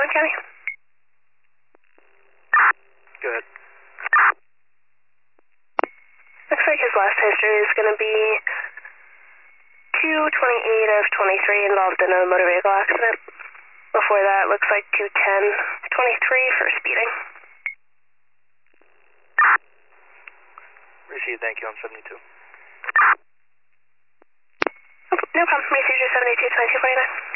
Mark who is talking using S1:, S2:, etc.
S1: Owen County.
S2: Go ahead.
S1: Looks like his last history is going to be 228 of 23 involved in a motor vehicle accident. Before that, looks like 210-23 for speeding.
S2: Received, thank you, on 72.
S1: No problem. Received your 72-2249.